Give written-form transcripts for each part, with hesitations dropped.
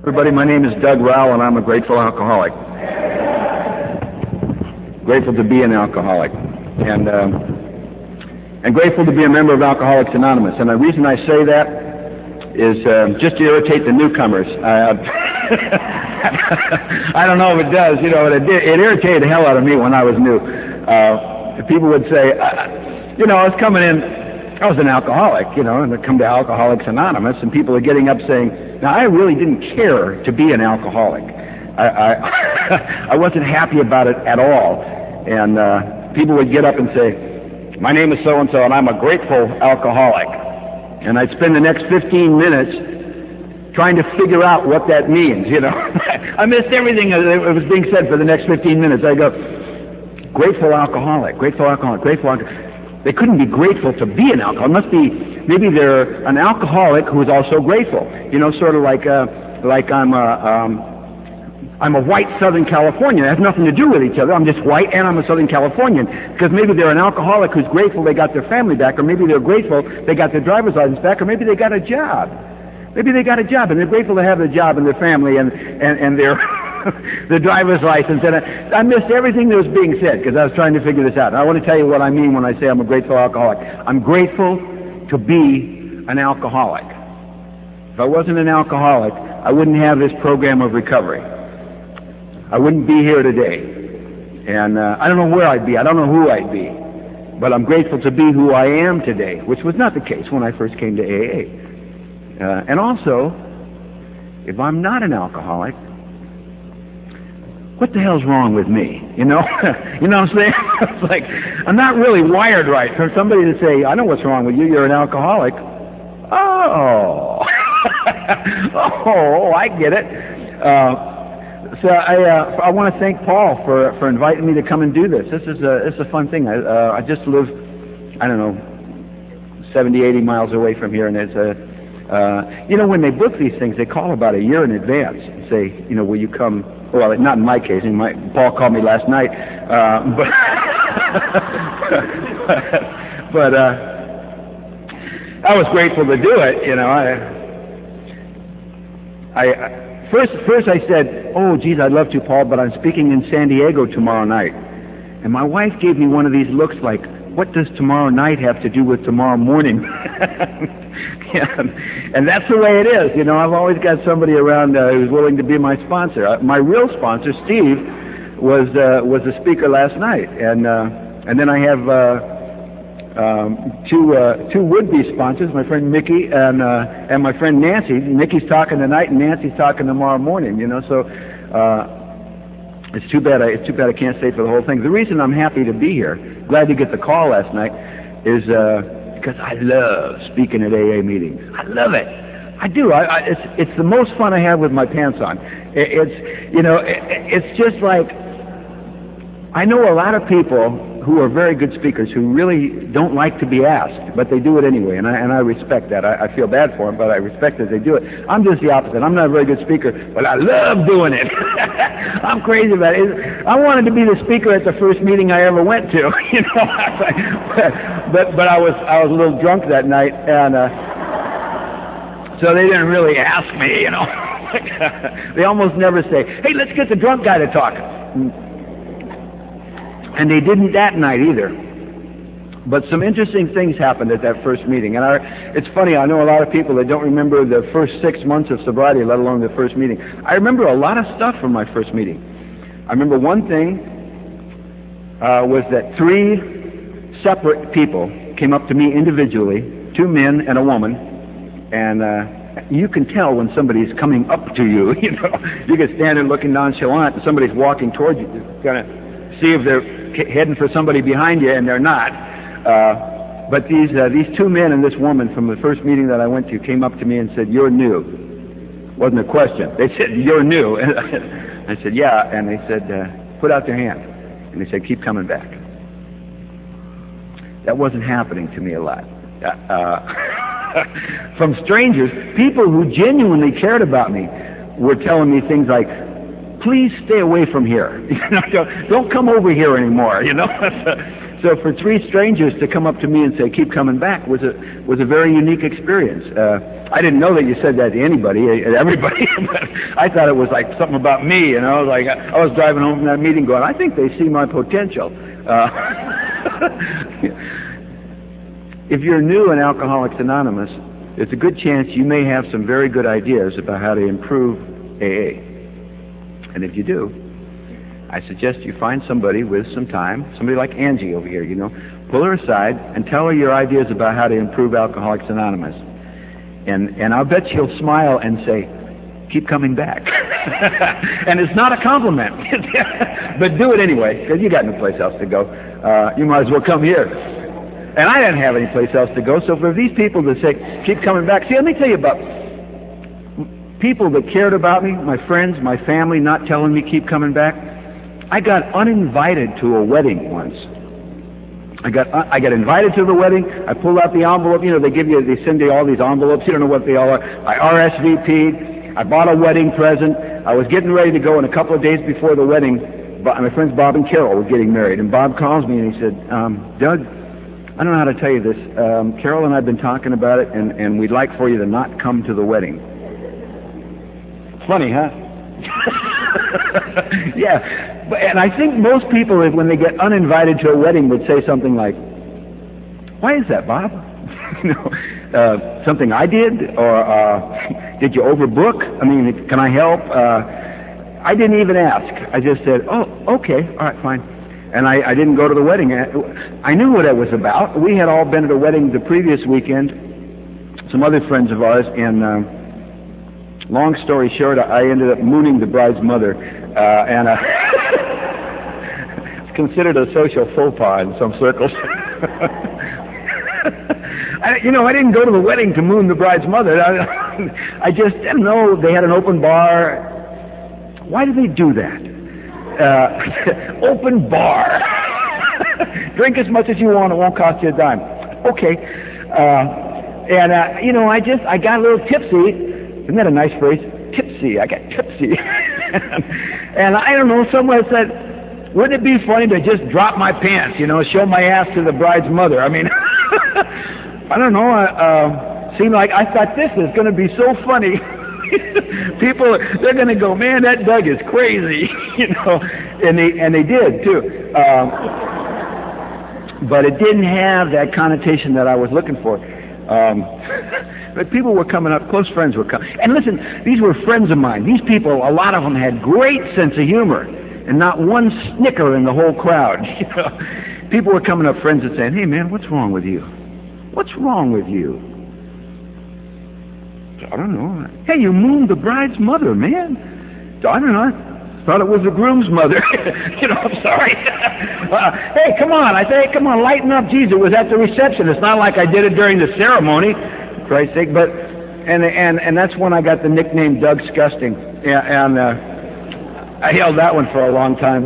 Everybody, my name is Doug Rowell, and I'm a grateful alcoholic. Grateful to be an alcoholic, and grateful to be a member of Alcoholics Anonymous. And the reason I say that is just to irritate the newcomers. I don't know if it does, it irritated the hell out of me when I was new. People would say, I was coming in, I was an alcoholic, and I'd come to Alcoholics Anonymous, and people are getting up saying, now, I really didn't care to be an alcoholic. I wasn't happy about it at all. And people would get up and say, my name is so-and-so, and I'm a grateful alcoholic. And I'd spend the next 15 minutes trying to figure out what that means, I missed everything that was being said for the next 15 minutes. I go, grateful alcoholic, grateful alcoholic, grateful alcoholic. They couldn't be grateful to be an alcoholic. It must be, maybe they're an alcoholic who is also grateful. Sort of like I'm a white Southern Californian. It has nothing to do with each other. I'm just white and I'm a Southern Californian. Because maybe they're an alcoholic who's grateful they got their family back, or maybe they're grateful they got their driver's license back, or maybe they got a job. Maybe they got a job and they're grateful to have the job and their family and their the driver's license. And I missed everything that was being said because I was trying to figure this out. And I want to tell you what I mean when I say I'm a grateful alcoholic. I'm grateful to be an alcoholic. If I wasn't an alcoholic, I wouldn't have this program of recovery. I wouldn't be here today. And I don't know where I'd be. I don't know who I'd be. But I'm grateful to be who I am today, which was not the case when I first came to AA. And also, if I'm not an alcoholic, what the hell's wrong with me? You know what I'm saying? It's like, I'm not really wired right for somebody to say, I know what's wrong with you, you're an alcoholic. Oh, I get it. So I want to thank Paul for inviting me to come and do this. This is a fun thing. I just live, 70, 80 miles away from here, and it's when they book these things, they call about a year in advance and say, will you come? Well, not in my case. Paul called me last night, but I was grateful to do it. First I said, oh, geez, I'd love to, Paul, but I'm speaking in San Diego tomorrow night. And my wife gave me one of these looks like, what does tomorrow night have to do with tomorrow morning? And that's the way it is. I've always got somebody around who's willing to be my sponsor. My real sponsor, Steve, was the speaker last night. And then I have two would-be sponsors, my friend Mickey and my friend Nancy. Mickey's talking tonight and Nancy's talking tomorrow morning, so it's too bad I can't stay for the whole thing. The reason I'm happy to be here, glad to get the call last night, is because I love speaking at AA meetings. I love it. I do. It's the most fun I have with my pants on. It's just like, I know a lot of people who are very good speakers who really don't like to be asked, but they do it anyway, and I respect that. I feel bad for them, but I respect that they do it. I'm just the opposite. I'm not a very good speaker, but I love doing it. I'm crazy about it. I wanted to be the speaker at the first meeting I ever went to, but I was a little drunk that night, and so they didn't really ask me, They almost never say, hey, let's get the drunk guy to talk. And they didn't that night either. But some interesting things happened at that first meeting. And it's funny, I know a lot of people that don't remember the first 6 months of sobriety, let alone the first meeting. I remember a lot of stuff from my first meeting. I remember one thing was that 3 separate people came up to me individually, 2 men and a woman, and you can tell when somebody's coming up to you. You can stand there looking nonchalant, and somebody's walking towards you, kind of see if they're heading for somebody behind you, and they're not. But these 2 men and this woman from the first meeting that I went to came up to me and said, "You're new." Wasn't a question. They said, "You're new." And I said, "Yeah." And they said, "Put out your hand." And they said, "Keep coming back." That wasn't happening to me a lot. From strangers, people who genuinely cared about me were telling me things like, please stay away from here. Don't come over here anymore. So for 3 strangers to come up to me and say, keep coming back, was a very unique experience. I didn't know that you said that to anybody, everybody. But I thought it was like something about me, you know. Like I was driving home from that meeting going, I think they see my potential. If you're new in Alcoholics Anonymous, it's a good chance you may have some very good ideas about how to improve AA. And if you do, I suggest you find somebody with some time, somebody like Angie over here, you know, pull her aside and tell her your ideas about how to improve Alcoholics Anonymous. And I'll bet she'll smile and say, keep coming back. And it's not a compliment, but do it anyway, because you got no place else to go. You might as well come here. And I didn't have any place else to go, so for these people to say, keep coming back. See, let me tell you about people that cared about me, my friends, my family, not telling me keep coming back. I got uninvited to a wedding once. I got invited to the wedding. I pulled out the envelope. You know, they send you all these envelopes. You don't know what they all are. I RSVP'd. I bought a wedding present. I was getting ready to go, and a couple of days before the wedding, my friends Bob and Carol were getting married. And Bob calls me and he said, Doug, I don't know how to tell you this. Carol and I have been talking about it, and we'd like for you to not come to the wedding. Funny, huh? Yeah. And I think most people, when they get uninvited to a wedding, would say something like, why is that, Bob? You know, something I did? Or did you overbook? I mean, can I help? I didn't even ask. I just said, oh, okay, all right, fine. And I didn't go to the wedding. I knew what it was about. We had all been at a wedding the previous weekend, some other friends of ours, and long story short, I ended up mooning the bride's mother, and it's considered a social faux pas in some circles. I didn't go to the wedding to moon the bride's mother. I just didn't know they had an open bar. Why do they do that? Open bar. Drink as much as you want. It won't cost you a dime. Okay. I got a little tipsy. Isn't that a nice phrase? Tipsy. I got tipsy. And I don't know, someone said, wouldn't it be funny to just drop my pants, show my ass to the bride's mother? I mean, I don't know. Seemed like I thought this is going to be so funny. People, they're going to go, man, that Doug is crazy, and they did too. But it didn't have that connotation that I was looking for. But people were coming up, close friends were coming. And listen, these were friends of mine. These people, a lot of them had great sense of humor, and not one snicker in the whole crowd. People were coming up, friends, and saying, hey, man, what's wrong with you? What's wrong with you? I don't know. Hey, you mooned the bride's mother, man. I don't know. Thought it was the groom's mother. I'm sorry. Hey, come on. I say, hey, come on, lighten up. Jesus, it was at the reception. It's not like I did it during the ceremony, for Christ's sake. But, and that's when I got the nickname Doug Scusting. Yeah, and I held that one for a long time.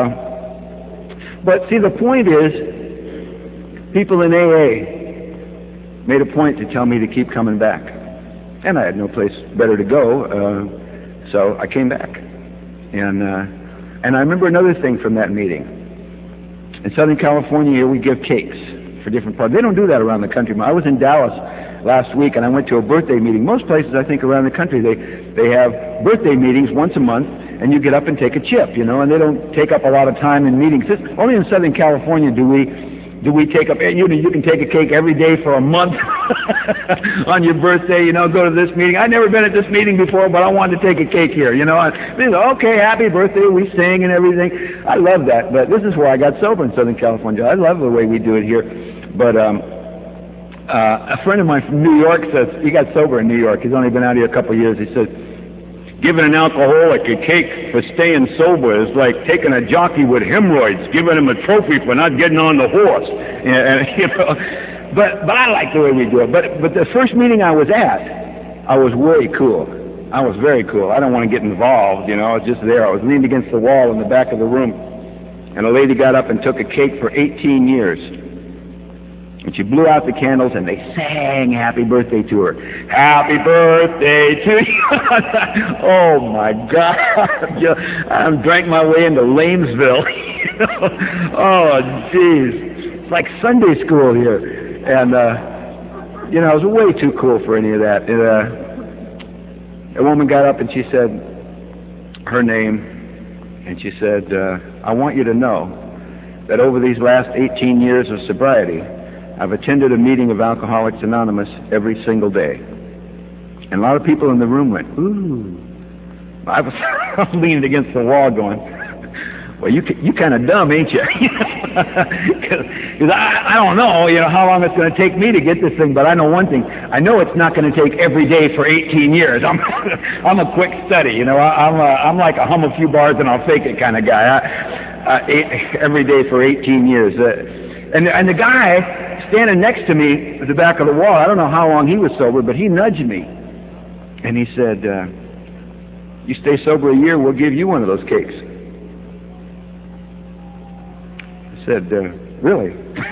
But see, the point is, people in AA made a point to tell me to keep coming back. And I had no place better to go, so I came back. And I remember another thing from that meeting. In Southern California here, we give cakes for different parts. They don't do that around the country. I was in Dallas last week, and I went to a birthday meeting. Most places, I think, around the country, they have birthday meetings once a month, and you get up and take a chip, and they don't take up a lot of time in meetings. Only in Southern California do we take up, you can take a cake every day for a month on your birthday, go to this meeting. I'd never been at this meeting before, but I wanted to take a cake here, okay, happy birthday, we sing and everything. I love that, but this is where I got sober in Southern California. I love the way we do it here. But a friend of mine from New York says, he got sober in New York. He's only been out here a couple of years. He says, giving an alcoholic a cake for staying sober is like taking a jockey with hemorrhoids, giving him a trophy for not getting on the horse. But I like the way we do it. But the first meeting I was at, I was way cool. I was very cool. I don't want to get involved, I was just there. I was leaned against the wall in the back of the room, and a lady got up and took a cake for 18 years. And she blew out the candles, and they sang happy birthday to her. Happy birthday to you. Oh, my God. I drank my way into Lamesville. Oh, jeez. It's like Sunday school here. And You know, I was way too cool for any of that. A woman got up and she said her name, and she said, I want you to know that over these last 18 years of sobriety, I've attended a meeting of Alcoholics Anonymous every single day. And a lot of people in the room went, ooh. I was leaning against the wall going, well, you kind of dumb, ain't you? Because I don't know, how long it's going to take me to get this thing, but I know one thing. I know it's not going to take every day for 18 years. I'm a quick study, I'm like a hum a few bars and I'll fake it kind of guy. Every day for 18 years. And the guy standing next to me at the back of the wall, I don't know how long he was sober, but he nudged me. And he said, you stay sober a year, we'll give you one of those cakes. I said, really?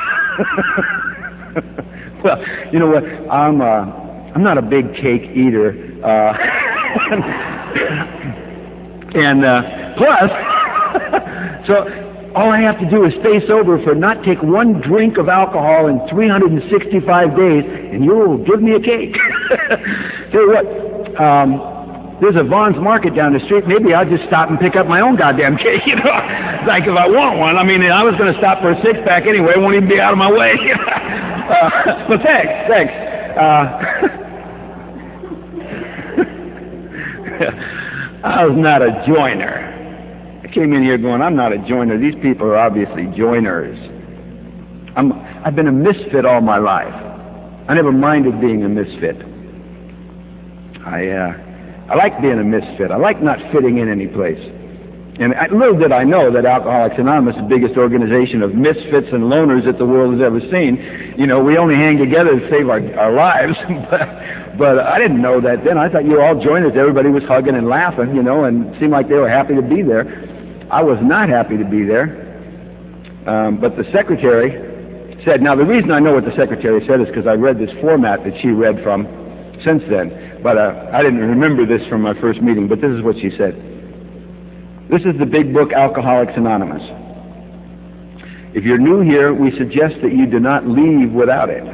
Well, you know what? I'm not a big cake eater. And plus, so all I have to do is stay sober for not take one drink of alcohol in 365 days, and you'll give me a cake. Tell you what, there's a Vaughn's Market down the street. Maybe I'll just stop and pick up my own goddamn cake, Like if I want one. I mean, I was going to stop for a six-pack anyway. It won't even be out of my way. But thanks. I was not a joiner. I came in here going, I'm not a joiner. These people are obviously joiners. I've been a misfit all my life. I never minded being a misfit. I like being a misfit. I like not fitting in any place. And little did I know that Alcoholics Anonymous is the biggest organization of misfits and loners that the world has ever seen. We only hang together to save our lives. But I didn't know that then. I thought you were all joiners. Everybody was hugging and laughing, and it seemed like they were happy to be there. I was not happy to be there. But the secretary said, now the reason I know what the secretary said is because I read this format that she read from since then. But I didn't remember this from my first meeting, but this is what she said. This is the big book, Alcoholics Anonymous. If you're new here, we suggest that you do not leave without it.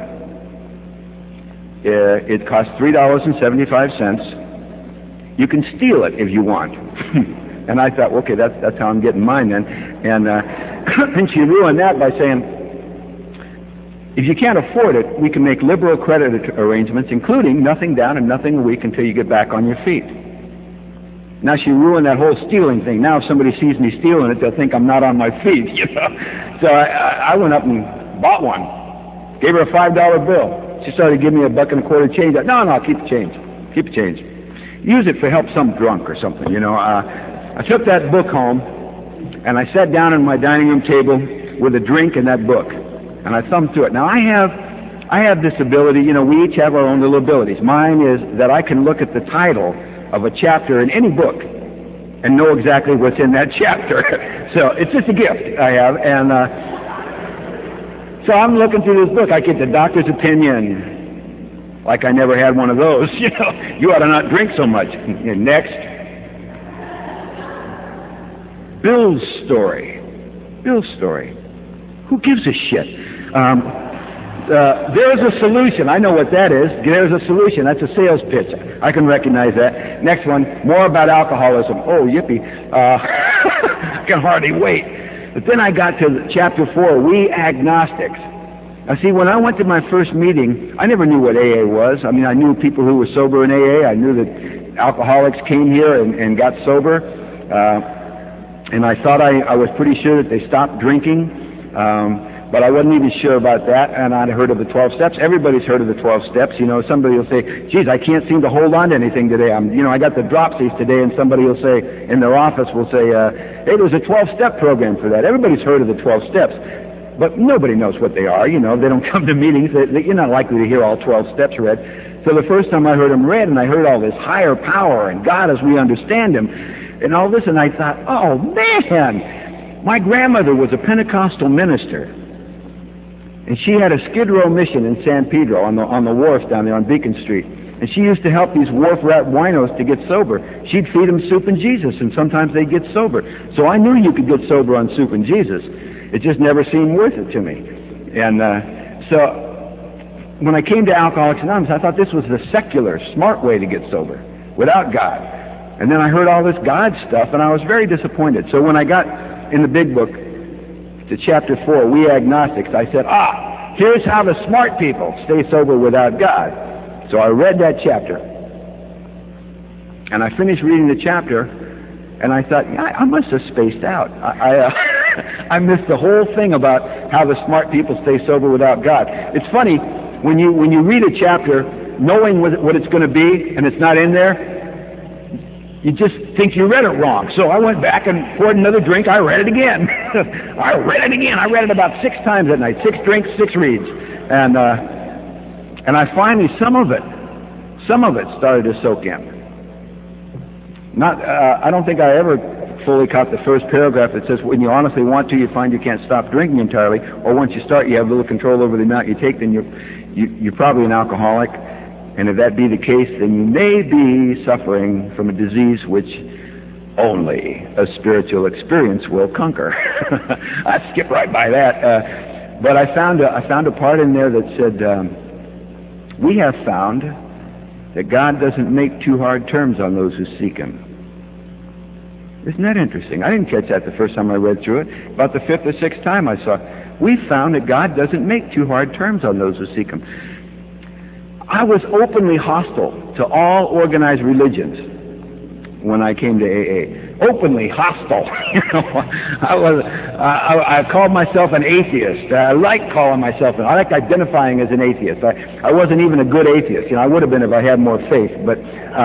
It costs $3.75. You can steal it if you want. And I thought, okay, that's how I'm getting mine then. And and she ruined that by saying, if you can't afford it, we can make liberal credit arrangements, including nothing down and nothing a week until you get back on your feet. Now she ruined that whole stealing thing. Now if somebody sees me stealing it, they'll think I'm not on my feet, So I went up and bought one. Gave her a $5 bill. She started giving me $1.25 change. No, keep the change. Keep the change. Use it for help some drunk or something, I took that book home, and I sat down at my dining room table with a drink and that book, and I thumbed through it. Now I have this ability, we each have our own little abilities. Mine is that I can look at the title of a chapter in any book and know exactly what's in that chapter. So it's just a gift I have, and so I'm looking through this book. I get the doctor's opinion, like I never had one of those. You ought to not drink so much. Next, Bill's story. Who gives a shit? There's a solution. I know what that is. There's a solution. That's a sales pitch. I can recognize that. Next one, more about alcoholism. Oh, yippee. I can hardly wait. But then I got to chapter 4, We Agnostics. Now see, when I went to my first meeting, I never knew what AA was. I mean, I knew people who were sober in AA. I knew that alcoholics came here and got sober. And I thought I was pretty sure that they stopped drinking. But I wasn't even sure about that, and I'd heard of the 12 steps. Everybody's heard of the 12 steps. Somebody will say, geez, I can't seem to hold on to anything today. I got the dropsies today, and somebody will say, in their office will say, hey, there's a 12-step program for that. Everybody's heard of the 12 steps. But nobody knows what they are. They don't come to meetings. You're not likely to hear all 12 steps read. So the first time I heard them read, and I heard all this higher power and God as we understand Him, and all this, and I thought, oh, man, my grandmother was a Pentecostal minister. And she had a Skid Row mission in San Pedro on the wharf down there on Beacon Street. And she used to help these wharf rat winos to get sober. She'd feed them soup and Jesus, and sometimes they'd get sober. So I knew you could get sober on soup and Jesus. It just never seemed worth it to me. And so when I came to Alcoholics Anonymous, I thought this was the secular, smart way to get sober, without God. And then I heard all this God stuff, and I was very disappointed. So when I got in the big book to chapter 4, We Agnostics, I said, here's how the smart people stay sober without God. So I read that chapter, and I finished reading the chapter, and I thought, I must have spaced out. I missed the whole thing about how the smart people stay sober without God. It's funny, when you read a chapter, knowing what it's going to be, and it's not in there, you just think you read it wrong. So I went back and poured another drink. I read it again. I read it about 6 times that night. 6 drinks, 6 reads. And I finally, some of it started to soak in. I don't think I ever fully caught the first paragraph that says, when you honestly want to, you find you can't stop drinking entirely, or once you start, you have little control over the amount you take, then you're probably an alcoholic. And if that be the case, then you may be suffering from a disease which only a spiritual experience will conquer. I skipped right by that. But I found a part in there that said, we have found that God doesn't make too hard terms on those who seek Him. Isn't that interesting? I didn't catch that the first time I read through it. About the 5th or 6th time I saw it. We found that God doesn't make too hard terms on those who seek Him. I was openly hostile to all organized religions when I came to AA. Openly hostile. I called myself an atheist. I like calling myself I like identifying as an atheist. I wasn't even a good atheist. I would have been if I had more faith, but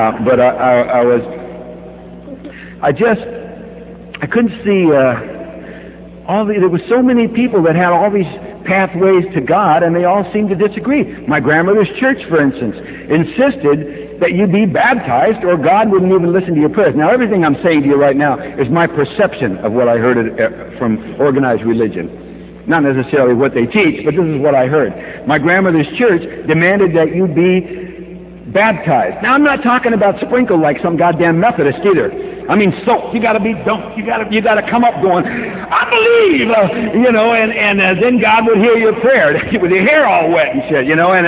I couldn't see there were so many people that had all these pathways to God, and they all seemed to disagree. My grandmother's church, for instance, insisted that you be baptized or God wouldn't even listen to your prayers. Now, everything I'm saying to you right now is my perception of what I heard from organized religion. Not necessarily what they teach, but this is what I heard. My grandmother's church demanded that you be baptized. Now, I'm not talking about sprinkled like some goddamn Methodist either. I mean, soaked. You got to be dunked. You got to come up going, I believe, and then God would hear your prayer with your hair all wet and shit, and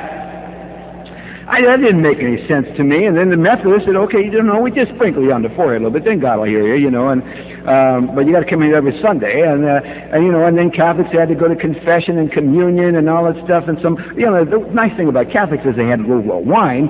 that didn't make any sense to me. And then the Methodists said, okay, we just sprinkle you on the forehead a little bit, then God will hear you, but you got to come here every Sunday, and then Catholics had to go to confession and communion and all that stuff, and the nice thing about Catholics is they had a little wine.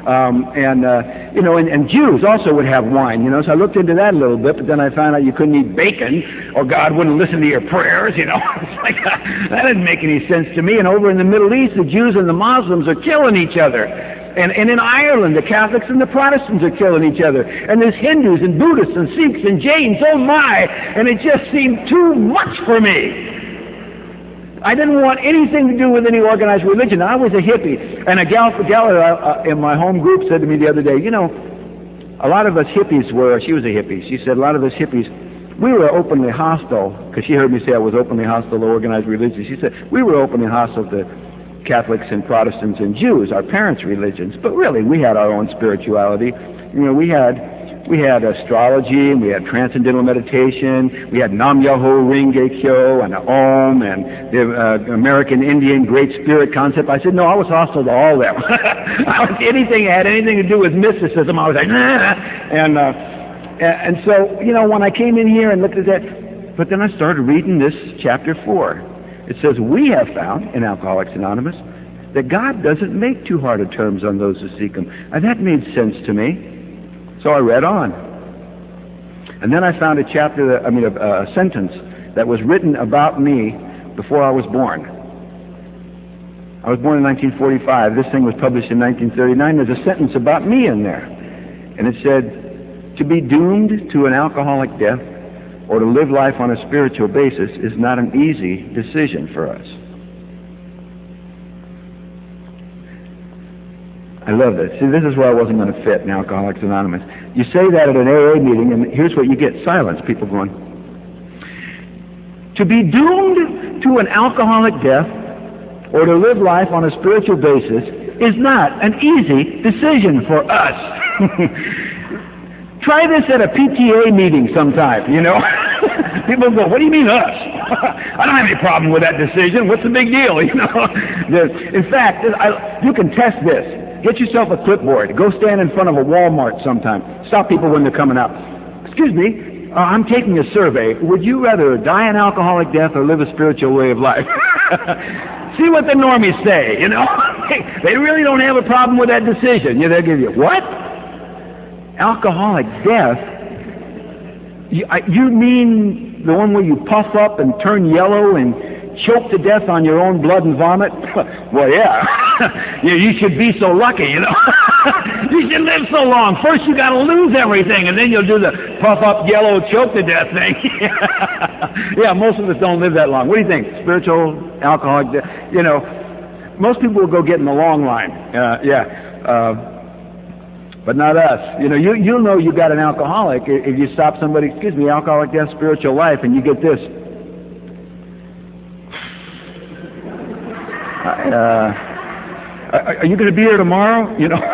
And Jews also would have wine, so I looked into that a little bit, but then I found out you couldn't eat bacon or God wouldn't listen to your prayers, It's like, that didn't make any sense to me. And over in the Middle East, the Jews and the Muslims are killing each other. And in Ireland, the Catholics and the Protestants are killing each other. And there's Hindus and Buddhists and Sikhs and Jains, oh my! And it just seemed too much for me. I didn't want anything to do with any organized religion. I was a hippie. And a gal in my home group said to me the other day, a lot of us hippies she was a hippie. She said, a lot of us hippies, we were openly hostile, because she heard me say I was openly hostile to organized religion. She said, we were openly hostile to Catholics and Protestants and Jews, our parents' religions. But really, we had our own spirituality. We had astrology, and we had transcendental meditation, we had Nam Myoho Renge Kyo, and Om, and the American Indian Great Spirit concept. I said, no, I was hostile to all of them. Anything that had anything to do with mysticism, I was like, nah. And so, when I came in here and looked at that, but then I started reading this chapter 4. It says, we have found, in Alcoholics Anonymous, that God doesn't make too hard of terms on those who seek Him. And that made sense to me. So I read on. And then I found a sentence that was written about me before I was born. I was born in 1945. This thing was published in 1939. There's a sentence about me in there. And it said, to be doomed to an alcoholic death or to live life on a spiritual basis is not an easy decision for us. I love this. See, this is where I wasn't going to fit in Alcoholics Anonymous. You say that at an AA meeting, and here's what you get. Silence. People going, to be doomed to an alcoholic death or to live life on a spiritual basis is not an easy decision for us. Try this at a PTA meeting sometime, People go, what do you mean us? I don't have any problem with that decision. What's the big deal? In fact, you can test this. Get yourself a clipboard. Go stand in front of a Walmart sometime. Stop people when they're coming out. Excuse me, I'm taking a survey. Would you rather die an alcoholic death or live a spiritual way of life? See what the normies say, They really don't have a problem with that decision. They'll give you, what? Alcoholic death? You mean the one where you puff up and turn yellow and choke to death on your own blood and vomit? Well, yeah. You should be so lucky, You should live so long. First you got to lose everything, and then you'll do the puff up, yellow, choke to death thing. Yeah, most of us don't live that long. What do you think? Spiritual, alcoholic death? Most people will go get in the long line. But not us. You'll know you got an alcoholic if you stop somebody, excuse me, alcoholic death, spiritual life, and you get this. Are you going to be here tomorrow?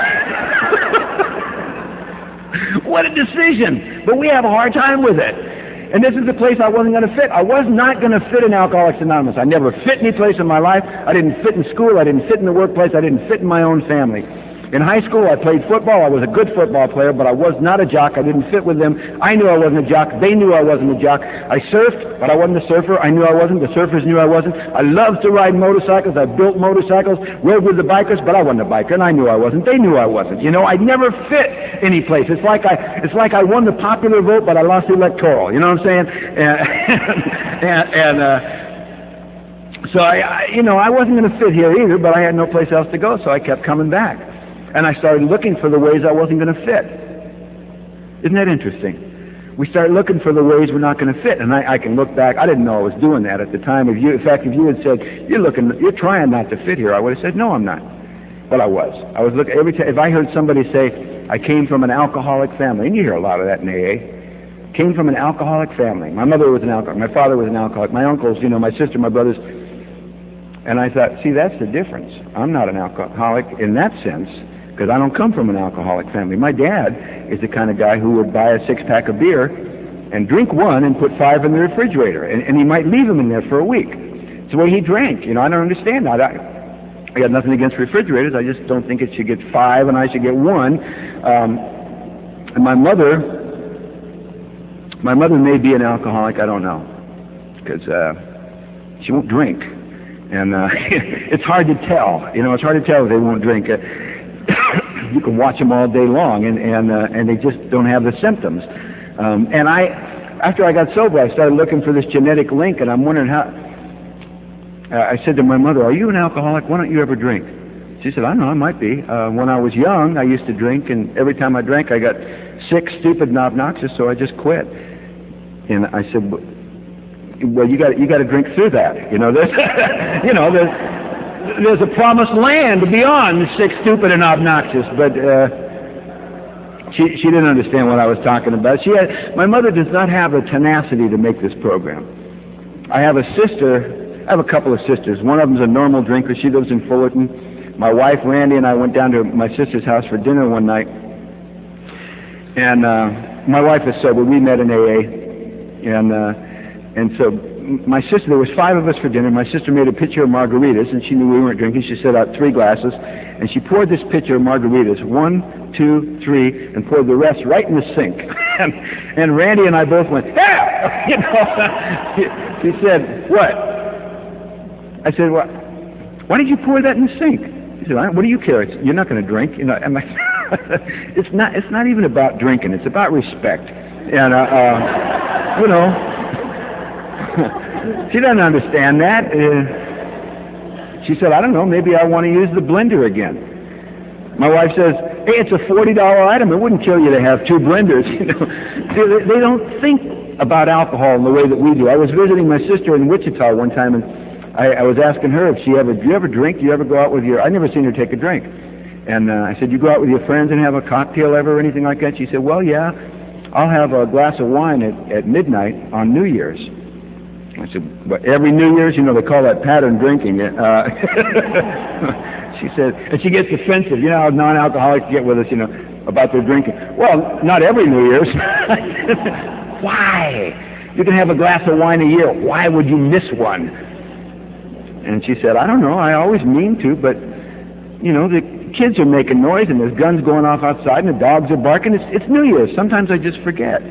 What a decision. But we have a hard time with it. And this is the place I wasn't going to fit. I was not going to fit in Alcoholics Anonymous. I never fit any place in my life. I didn't fit in school. I didn't fit in the workplace. I didn't fit in my own family. In high school, I played football. I was a good football player, but I was not a jock. I didn't fit with them. I knew I wasn't a jock. They knew I wasn't a jock. I surfed, but I wasn't a surfer. I knew I wasn't. The surfers knew I wasn't. I loved to ride motorcycles. I built motorcycles, rode with the bikers, but I wasn't a biker, and I knew I wasn't. They knew I wasn't. I never fit any place. It's like I won the popular vote, but I lost the electoral. You know what I'm saying? So I wasn't going to fit here either, but I had no place else to go, so I kept coming back. And I started looking for the ways I wasn't going to fit. Isn't that interesting? We start looking for the ways we're not going to fit. And I can look back. I didn't know I was doing that at the time. In fact, if you had said, you're trying not to fit here, I would have said, no, I'm not. But I was. I was looking every time. If I heard somebody say, I came from an alcoholic family, and you hear a lot of that in AA, came from an alcoholic family. My mother was an alcoholic. My father was an alcoholic. My uncles, my sister, my brothers. And I thought, see, that's the difference. I'm not an alcoholic in that sense, because I don't come from an alcoholic family. My dad is the kind of guy who would buy a 6-pack of beer and drink one and put 5 in the refrigerator, and he might leave them in there for a week. It's the way he drank. I don't understand that. I got nothing against refrigerators. I just don't think it should get 5 and I should get 1. And my mother may be an alcoholic. I don't know, because she won't drink, and it's hard to tell. It's hard to tell if they won't drink. You can watch them all day long, and they just don't have the symptoms. And after I got sober, I started looking for this genetic link, and I'm wondering how. I said to my mother, "Are you an alcoholic? Why don't you ever drink?" She said, "I don't know, I might be. When I was young, I used to drink, and every time I drank, I got sick, stupid, and obnoxious, so I just quit." And I said, "Well, you got to drink through that. There's a promised land beyond sick, stupid, and obnoxious." But she didn't understand what I was talking about. My mother does not have the tenacity to make this program. I have a couple of sisters. One of them's a normal drinker. She lives in Fullerton. My wife, Randy, and I went down to my sister's house for dinner one night. And my wife is sober. We met in AA. And so my sister, there was 5 of us for dinner. My sister made a pitcher of margaritas, and she knew we weren't drinking. She set out 3 glasses, and she poured this pitcher of margaritas, 1, 2, 3, and poured the rest right in the sink. And Randy and I both went, "Yeah!" She said, "What?" I said, "What? Why did you pour that in the sink?" He said, "What do you care? You're not going to drink." I'm like, it's not even about drinking. It's about respect. And she doesn't understand that. She said, "I don't know, maybe I want to use the blender again." My wife says, "Hey, it's a $40 item. It wouldn't kill you to have 2 blenders." They don't think about alcohol in the way that we do. I was visiting my sister in Wichita one time, and I was asking her if do you ever drink? Do you ever go out with I'd never seen her take a drink. And I said, "You go out with your friends and have a cocktail ever or anything like that?" She said, "Well, yeah, I'll have a glass of wine at midnight on New Year's." I said, "But every New Year's, they call that pattern drinking." She said, and she gets defensive. You know how non-alcoholics get with us, about their drinking. "Well, not every New Year's." Why? You can have a glass of wine a year. Why would you miss one? And she said, I don't know. I always mean to, but, you know, the kids are making noise and there's guns going off outside and the dogs are barking. It's New Year's. Sometimes I just forget.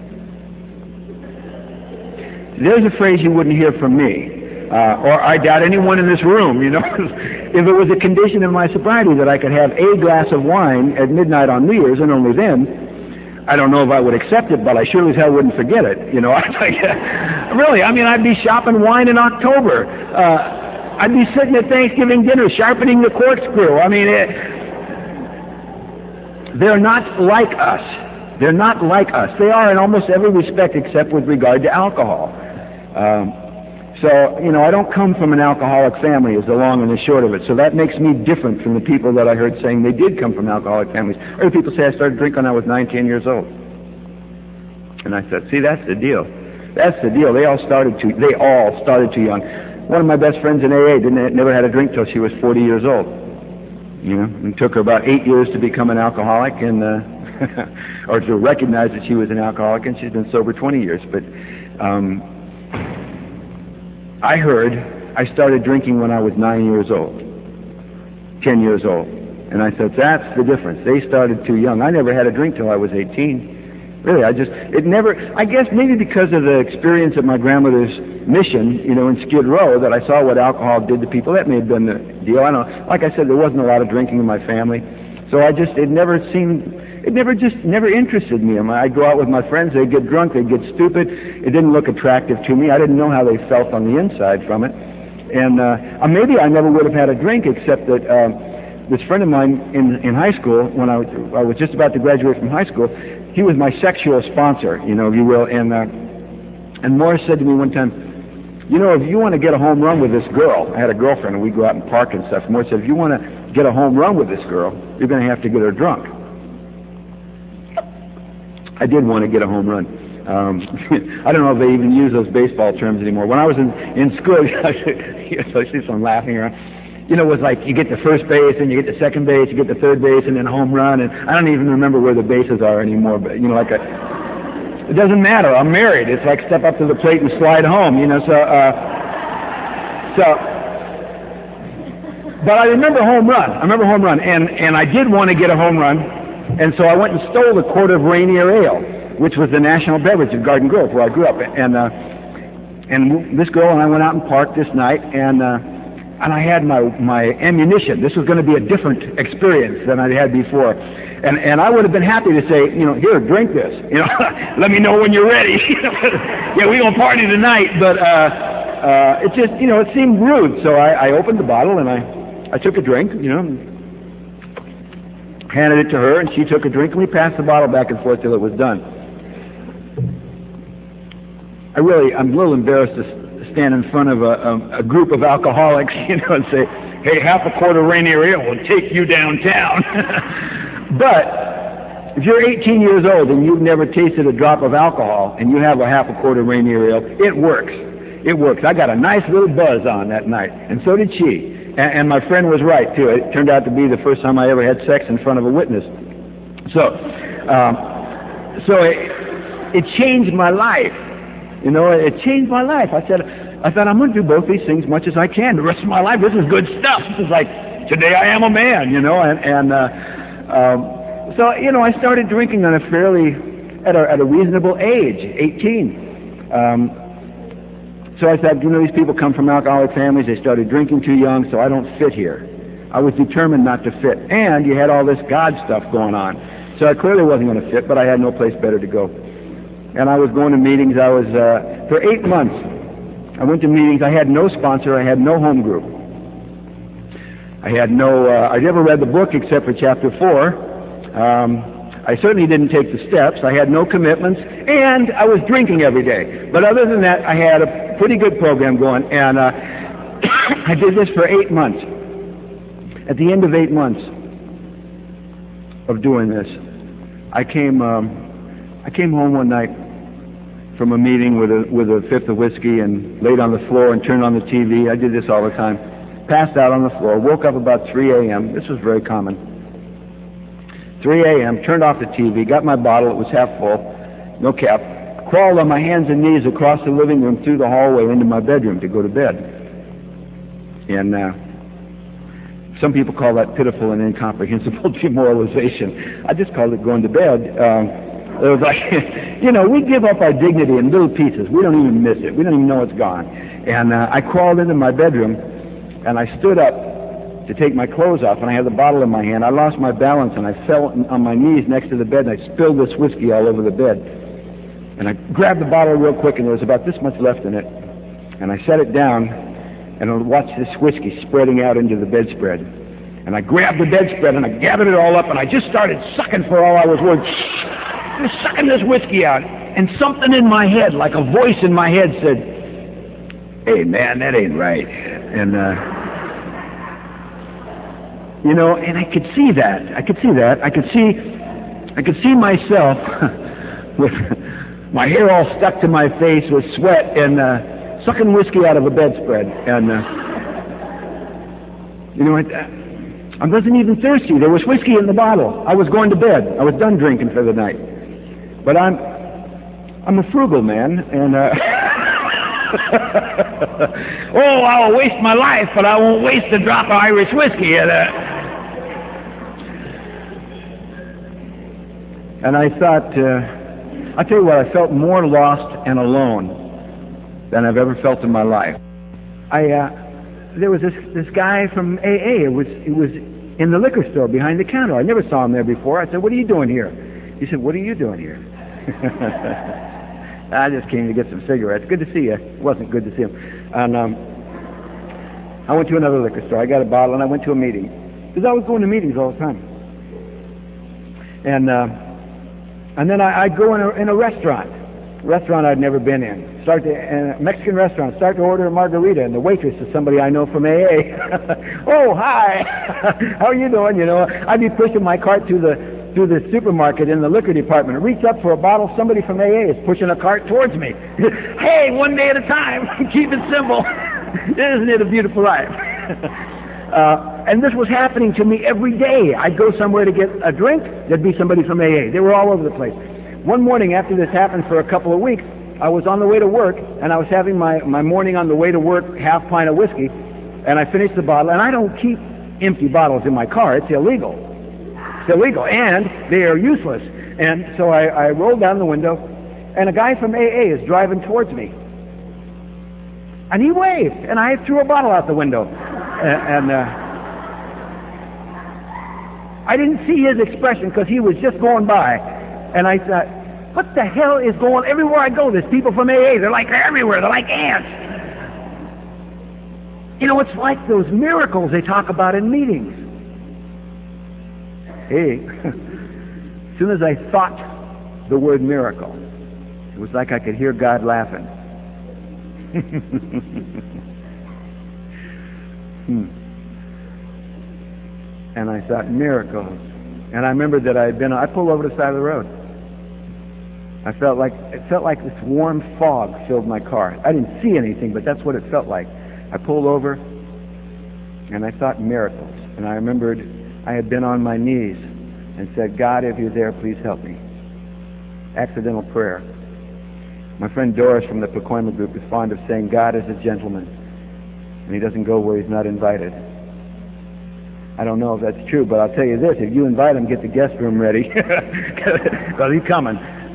There's a phrase you wouldn't hear from me. Or I doubt anyone in this room, you know. If it was a condition of my sobriety that I could have a glass of wine at midnight on New Year's and only then, I don't know if I would accept it, but I surely as hell wouldn't forget it. You know, really, I mean, I'd be shopping wine in October. I'd be sitting at Thanksgiving dinner sharpening the corkscrew. I mean, they're not like us. They're not like us. They are in almost every respect except with regard to alcohol. So, you know, I don't come from an alcoholic family is the long and the short of it. So that makes me different from the people that I heard saying they did come from alcoholic families. I heard people say I started drinking when I was 19 years old. And I said, see, that's the deal. That's the deal. They all started too young. One of my best friends in AA never had a drink till she was 40 years old. You know, it took her about 8 years to become an alcoholic and, or to recognize that she was an alcoholic, and she's been sober 20 years. But, I started drinking when I was 9 years old, 10 years old. And I said, that's the difference. They started too young. I never had a drink till I was 18. Really, I guess maybe because of the experience of my grandmother's mission, you know, in Skid Row, that I saw what alcohol did to people. That may have been the deal. I don't know. Like I said, there wasn't a lot of drinking in my family. So it never interested me. I'd go out with my friends, they'd get drunk, they'd get stupid. It didn't look attractive to me. I didn't know how they felt on the inside from it. And maybe I never would have had a drink except that this friend of mine in high school, when I was just about to graduate from high school, he was my sexual sponsor, you know, if you will. And Morris said to me one time, you know, if you want to get a home run with this girl, I had a girlfriend and we'd go out and park and stuff. Morris said, if you want to get a home run with this girl, you're going to have to get her drunk. I did want to get a home run. I don't know if they even use those baseball terms anymore. When I was in school, I see some laughing around. You know, it was like you get to first base and you get to second base, you get to third base, and then home run. And I don't even remember where the bases are anymore. But you know, it doesn't matter. I'm married. It's like step up to the plate and slide home. You know, But I remember home run. And I did want to get a home run. And so I went and stole a quart of Rainier Ale, which was the national beverage of Garden Grove, where I grew up. And this girl and I went out and parked this night, and I had my ammunition. This was going to be a different experience than I had before. And I would have been happy to say, you know, here, drink this. You know, let me know when you're ready. Yeah, we're going to party tonight. But it just, you know, it seemed rude. So I opened the bottle and I took a drink, you know, handed it to her, and she took a drink, and we passed the bottle back and forth till it was done. I'm a little embarrassed to stand in front of a group of alcoholics, you know, and say, hey, half a quart of Rainier Ale will take you downtown. But if you're 18 years old and you've never tasted a drop of alcohol and you have a half a quart of Rainier Ale, it works. It works. I got a nice little buzz on that night, and so did she. And my friend was right, too. It turned out to be the first time I ever had sex in front of a witness. So it changed my life. You know, it changed my life. I thought, I'm going to do both these things much as I can the rest of my life. This is good stuff. This is like, today I am a man, you know. So, you know, I started drinking at a reasonable age, 18. So I thought, you know, these people come from alcoholic families. They started drinking too young, so I don't fit here. I was determined not to fit. And you had all this God stuff going on. So I clearly wasn't going to fit, but I had no place better to go. And I was going to meetings. For 8 months, I went to meetings. I had no sponsor. I had no home group. I never read the book except for chapter 4. I certainly didn't take the steps. I had no commitments, and I was drinking every day. But other than that, I had a pretty good program going, and I did this for 8 months. At the end of 8 months of doing this, I came home one night from a meeting with a fifth of whiskey and laid on the floor and turned on the TV. I did this all the time. Passed out on the floor. Woke up about 3 a.m. This was very common. 3 a.m., turned off the TV, got my bottle, it was half full, no cap, crawled on my hands and knees across the living room, through the hallway, into my bedroom to go to bed. And some people call that pitiful and incomprehensible demoralization. I just called it going to bed. It was like, we give up our dignity in little pieces. We don't even miss it. We don't even know it's gone. And I crawled into my bedroom, and I stood up to take my clothes off, and I had the bottle in my hand. I lost my balance, and I fell on my knees next to the bed, and I spilled this whiskey all over the bed. And I grabbed the bottle real quick, and there was about this much left in it. And I set it down, and I watched this whiskey spreading out into the bedspread. And I grabbed the bedspread, and I gathered it all up, and I just started sucking for all I was worth. Just sucking this whiskey out. And something in my head, like a voice in my head, said, "Hey, man, that ain't right." And, and I could see that. I could see myself with my hair all stuck to my face with sweat and sucking whiskey out of a bedspread. And, I wasn't even thirsty. There was whiskey in the bottle. I was going to bed. I was done drinking for the night. But I'm a frugal man, and I'll waste my life, but I won't waste a drop of Irish whiskey. And I thought, I'll tell you what, I felt more lost and alone than I've ever felt in my life. There was this guy from AA. It was in the liquor store behind the counter. I never saw him there before. I said, "What are you doing here?" He said, "What are you doing here?" I just came to get some cigarettes. Good to see you. It wasn't good to see him. And I went to another liquor store. I got a bottle, and I went to a meeting. Because I was going to meetings all the time. And then I'd go in a restaurant I'd never been in. A Mexican restaurant. Start to order a margarita, and the waitress is somebody I know from AA. "Oh, hi. How are you doing?" I'd be pushing my cart through the supermarket in the liquor department. I reach up for a bottle. Somebody from AA is pushing a cart towards me. "Hey, one day at a time. Keep it simple. Isn't it a beautiful life?" And this was happening to me every day. I'd go somewhere to get a drink. There'd be somebody from AA. They were all over the place. One morning, after this happened for a couple of weeks, I was on the way to work, and I was having my morning on the way to work half pint of whiskey, and I finished the bottle. And I don't keep empty bottles in my car. It's illegal. It's illegal, and they are useless. And so I rolled down the window, and a guy from AA is driving towards me. And he waved, and I threw a bottle out the window. And I didn't see his expression because he was just going by. And I thought, what the hell is going on? Everywhere I go, there's people from AA. They're everywhere. They're like ants. It's like those miracles they talk about in meetings. Hey, as soon as I thought the word miracle, it was like I could hear God laughing. And I thought, miracles. And I remembered that I pulled over to the side of the road. It felt like this warm fog filled my car. I didn't see anything, but that's what it felt like. I pulled over, and I thought miracles. And I remembered I had been on my knees and said, "God, if you're there, please help me." Accidental prayer. My friend Doris from the Pacoima group is fond of saying, "God is a gentleman, and he doesn't go where he's not invited." I don't know if that's true, but I'll tell you this. If you invite him, get the guest room ready, because he's coming.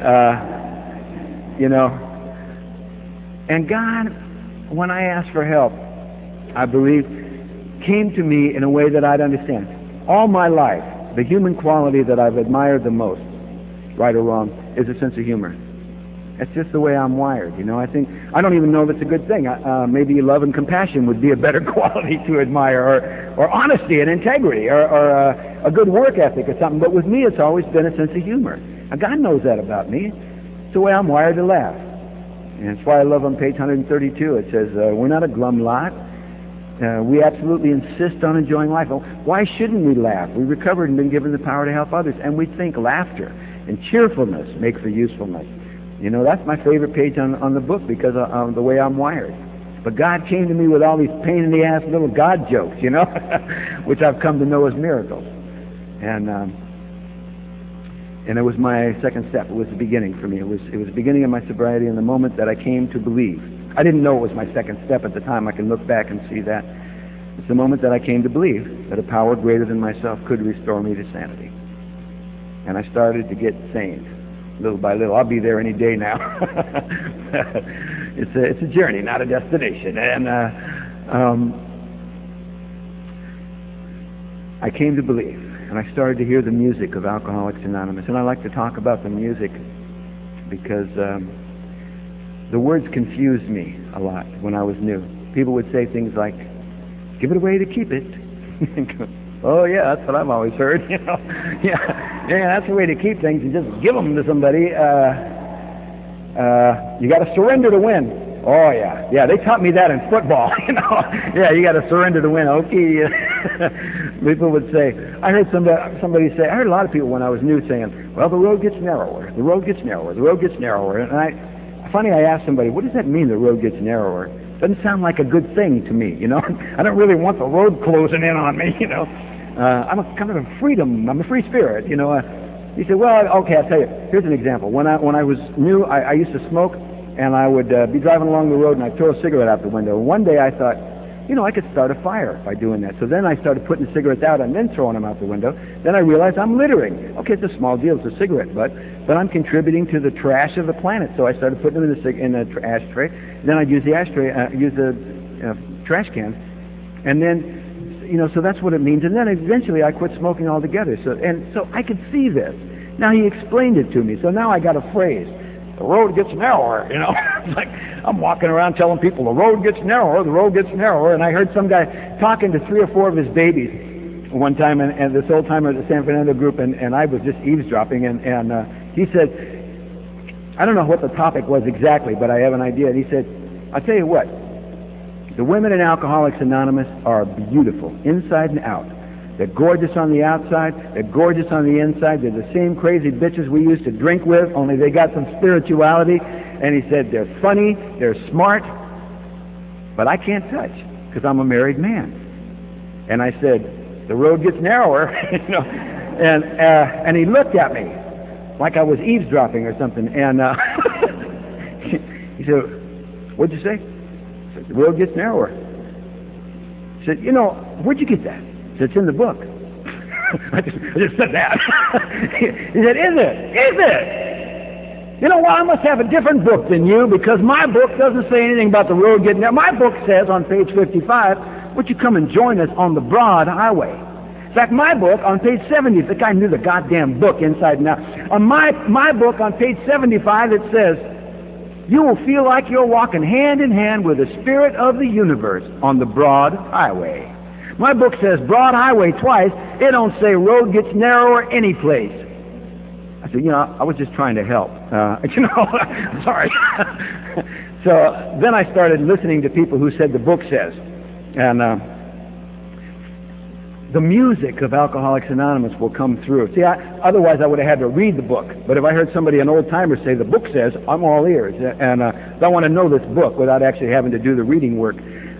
And God, when I asked for help, I believe, came to me in a way that I'd understand. All my life, the human quality that I've admired the most, right or wrong, is a sense of humor. That's just the way I'm wired. I don't even know if it's a good thing. Maybe love and compassion would be a better quality to admire, or honesty and integrity, or a good work ethic or something. But with me, it's always been a sense of humor. Now, God knows that about me. It's the way I'm wired to laugh. And that's why I love on page 132. It says, we're not a glum lot. We absolutely insist on enjoying life. Well, why shouldn't we laugh? We recovered and been given the power to help others. And we think laughter and cheerfulness make for usefulness. That's my favorite page on the book because of the way I'm wired. But God came to me with all these pain-in-the-ass little God jokes, which I've come to know as miracles. And And it was my second step. It was the beginning for me. It was the beginning of my sobriety and the moment that I came to believe. I didn't know it was my second step at the time. I can look back and see that. It's the moment that I came to believe that a power greater than myself could restore me to sanity. And I started to get sane, little by little. I'll be there any day now. It's a journey, not a destination. And I came to believe. And I started to hear the music of Alcoholics Anonymous. And I like to talk about the music because the words confused me a lot when I was new. People would say things like, give it away to keep it. Oh, yeah, that's what I've always heard. You know, yeah, that's the way to keep things. You just give them to somebody. You got to surrender to win. Oh, yeah, they taught me that in football. You know, yeah, you got to surrender to win. Okay. People would say, I heard somebody say, I heard a lot of people when I was new saying, well, the road gets narrower, the road gets narrower, the road gets narrower. And I asked somebody, what does that mean, the road gets narrower? Doesn't sound like a good thing to me, you know. I don't really want the road closing in on me, you know. I'm a kind of a freedom, I'm a free spirit, you know. He said, well, okay, I'll tell you. Here's an example. When I was new, I used to smoke, and I would be driving along the road, and I'd throw a cigarette out the window. One day I thought, you know, I could start a fire by doing that. So then I started putting the cigarettes out and then throwing them out the window. Then I realized I'm littering. Okay, it's a small deal, it's a cigarette butt, but I'm contributing to the trash of the planet. So I started putting them in the ashtray. Then I'd use the ashtray, use the trash can, and then, you know, so that's what it means. And then eventually I quit smoking altogether. So I could see this. Now he explained it to me. So now I got a phrase. The road gets narrower, you know. It's like I'm walking around telling people the road gets narrower, the road gets narrower. And I heard some guy talking to 3 or 4 of his babies one time, and this old timer at the San Fernando group, and I was just eavesdropping, and he said, I don't know what the topic was exactly, but I have an idea. And he said, I'll tell you what, the women in Alcoholics Anonymous are beautiful, inside and out. They're gorgeous on the outside. They're gorgeous on the inside. They're the same crazy bitches we used to drink with, only they got some spirituality. And he said, they're funny, they're smart, but I can't touch because I'm a married man. And I said, the road gets narrower, you know. And he looked at me like I was eavesdropping or something. And he said, what'd you say? I said, the road gets narrower. He said, you know, where'd you get that? It's in the book. I just said that. He said, is it? You know what? I must have a different book than you because my book doesn't say anything about the road getting there. My book says on page 55, would you come and join us on the broad highway? In fact, my book on page 70, the guy knew the goddamn book inside and out. On my book on page 75, it says, you will feel like you're walking hand in hand with the spirit of the universe on the broad highway. My book says broad highway twice. It don't say road gets narrower any place. I said, you know, I was just trying to help. You know, sorry. So then I started listening to people who said the book says. And the music of Alcoholics Anonymous will come through. See, otherwise I would have had to read the book. But if I heard somebody, an old timer, say the book says, I'm all ears. And I want to know this book without actually having to do the reading work.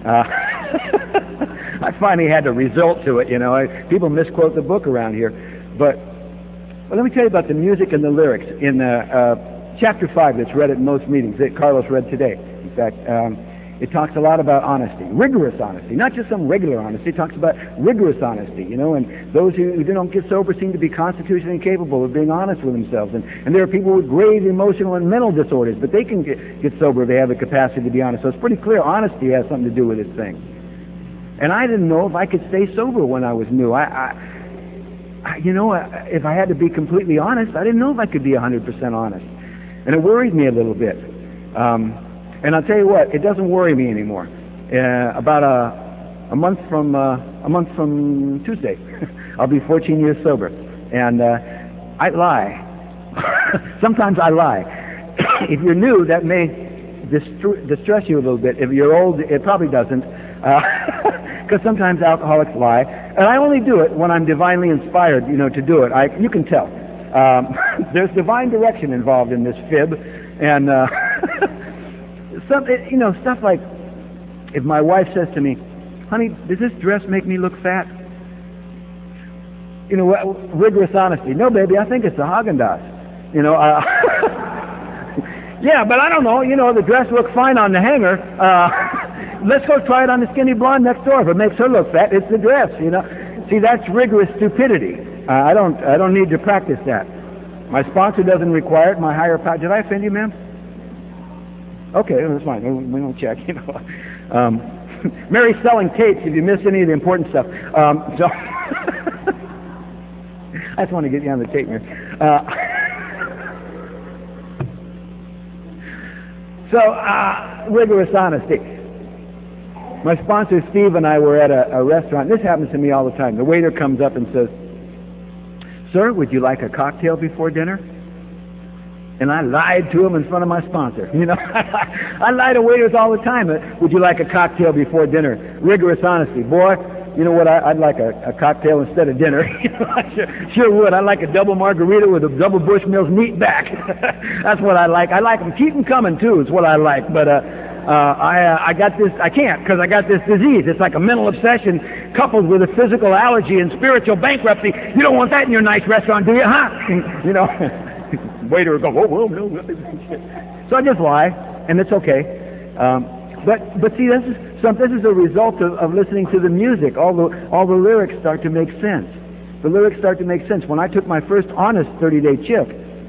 I finally had to resort to it, you know. People misquote the book around here. But let me tell you about the music and the lyrics in chapter 5 that's read at most meetings that Carlos read today. In fact, it talks a lot about honesty, rigorous honesty, not just some regular honesty. It talks about rigorous honesty, you know, and those who don't get sober seem to be constitutionally capable of being honest with themselves. And there are people with grave emotional and mental disorders, but they can get sober if they have the capacity to be honest. So it's pretty clear honesty has something to do with this thing. And I didn't know if I could stay sober when I was new. You know, if I had to be completely honest, I didn't know if I could be 100% honest. And it worried me a little bit. And I'll tell you what, it doesn't worry me anymore. About a month from Tuesday, I'll be 14 years sober. And I lie. Sometimes I lie. If you're new, that may distress you a little bit. If you're old, it probably doesn't. Because sometimes alcoholics lie, and I only do it when I'm divinely inspired, you know, to do it. You can tell. There's divine direction involved in this fib, and stuff like, if my wife says to me, "Honey, does this dress make me look fat?" You know, rigorous honesty. No, baby, I think it's the Haagen-Dazs. You know, yeah, but I don't know. You know, the dress looks fine on the hanger. Let's go try it on the skinny blonde next door. If it makes her look fat, it's the dress. You know, see, that's rigorous stupidity. I don't need to practice that. My sponsor doesn't require it. My higher power. Did I offend you, ma'am? Okay, that's fine. We don't check. You know, Mary's selling tapes. If you missed any of the important stuff, so I just want to get you on the tape, Mary. So, rigorous honesty. My sponsor, Steve, and I were at a restaurant. This happens to me all the time. The waiter comes up and says, "Sir, would you like a cocktail before dinner?" And I lied to him in front of my sponsor. You know, I lie to waiters all the time. Would you like a cocktail before dinner? Rigorous honesty. Boy, you know what? I'd like a cocktail instead of dinner. You know, I sure would. I like a double margarita with a double Bushmills neat back. That's what I like. I like them. Keep them coming, too, is what I like. But I got this. I can't because I got this disease. It's like a mental obsession coupled with a physical allergy and spiritual bankruptcy. You don't want that in your nice restaurant, do you, huh? You know. Waiter will go, "Oh, well, no." So I just lie, and it's okay. But see, this is a result of listening to the music. All the lyrics start to make sense. The lyrics start to make sense. When I took my first honest 30-day chip,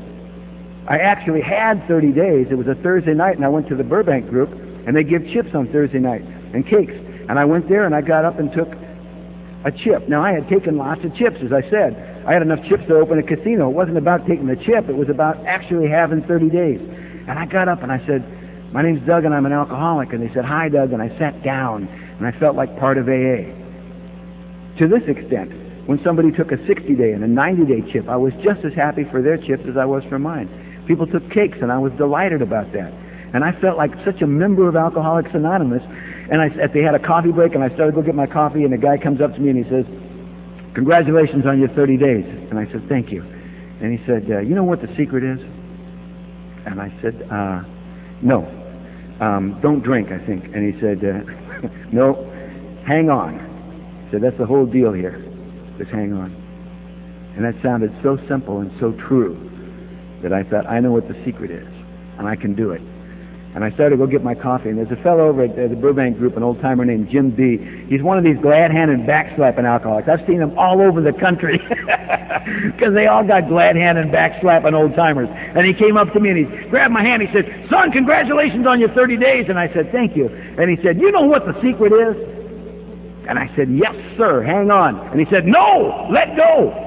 I actually had 30 days. It was a Thursday night, and I went to the Burbank group, and they give chips on Thursday night and cakes. And I went there, and I got up and took a chip. Now, I had taken lots of chips, as I said. I had enough chips to open a casino. It wasn't about taking the chip. It was about actually having 30 days. And I got up and I said, "My name's Doug and I'm an alcoholic." And they said, "Hi, Doug." And I sat down and I felt like part of AA. To this extent, when somebody took a 60-day and a 90-day chip, I was just as happy for their chips as I was for mine. People took cakes and I was delighted about that. And I felt like such a member of Alcoholics Anonymous. And they had a coffee break and I started to go get my coffee and the guy comes up to me and he says, "Congratulations on your 30 days. And I said, "Thank you." And he said, "You know what the secret is?" And I said, "No. Don't drink, I think." And he said, "No, hang on." He said, "That's the whole deal here. Just hang on." And that sounded so simple and so true that I thought, I know what the secret is, and I can do it. And I started to go get my coffee, and there's a fellow over at the Burbank group, an old-timer named Jim B. He's one of these glad-handed backslapping alcoholics. I've seen them all over the country because they all got glad-handed backslapping old-timers. And he came up to me, and he grabbed my hand. He said, "Son, congratulations on your 30 days. And I said, "Thank you." And he said, "You know what the secret is?" And I said, "Yes, sir. Hang on." And he said, "No, let go."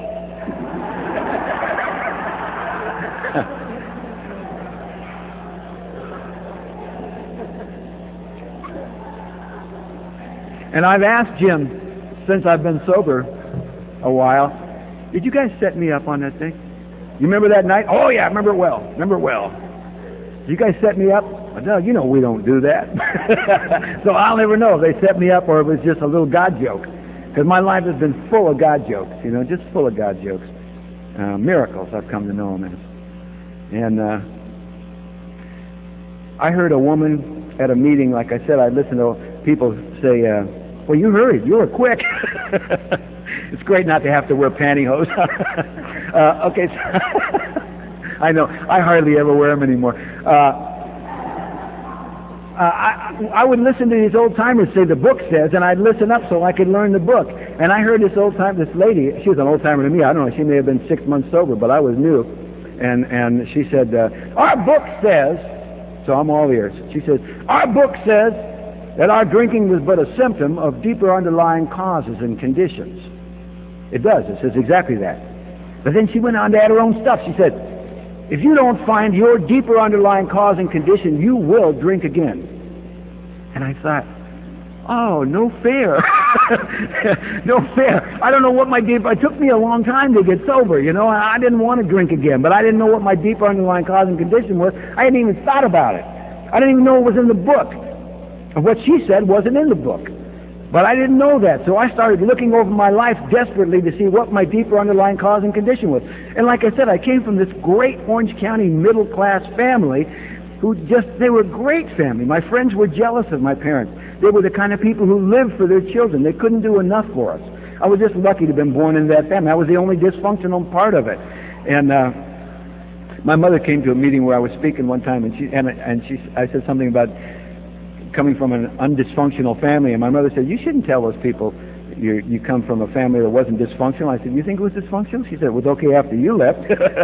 And I've asked Jim, since I've been sober a while, "Did you guys set me up on that thing? You remember that night?" "Oh, yeah, I remember it well. Did you guys set me up?" "No, you know we don't do that." So I'll never know if they set me up or if it was just a little God joke. Because my life has been full of God jokes, you know, just full of God jokes. Miracles, I've come to know them as. And I heard a woman at a meeting, like I said, I listened to people say, "Well, you hurried. You were quick." It's great not to have to wear pantyhose. Okay, so I know. I hardly ever wear them anymore. I would listen to these old-timers say the book says, and I'd listen up so I could learn the book. And I heard this lady, she was an old-timer to me. I don't know, she may have been 6 months sober, but I was new. And she said, "Our book says," so I'm all ears. She said, "Our book says that our drinking was but a symptom of deeper underlying causes and conditions." It does. It says exactly that. But then she went on to add her own stuff. She said, "If you don't find your deeper underlying cause and condition, you will drink again." And I thought, oh, no fair. No fair. I don't know what my deep... It took me a long time to get sober, you know. I didn't want to drink again, but I didn't know what my deeper underlying cause and condition was. I hadn't even thought about it. I didn't even know it was in the book. And what she said wasn't in the book. But I didn't know that, so I started looking over my life desperately to see what my deeper underlying cause and condition was. And like I said, I came from this great Orange County middle-class family they were a great family. My friends were jealous of my parents. They were the kind of people who lived for their children. They couldn't do enough for us. I was just lucky to have been born into that family. I was the only dysfunctional part of it. And my mother came to a meeting where I was speaking one time, and I said something about coming from an undysfunctional family, and my mother said, "You shouldn't tell those people you come from a family that wasn't dysfunctional." I said, "You think it was dysfunctional?" She said, "It was okay after you left."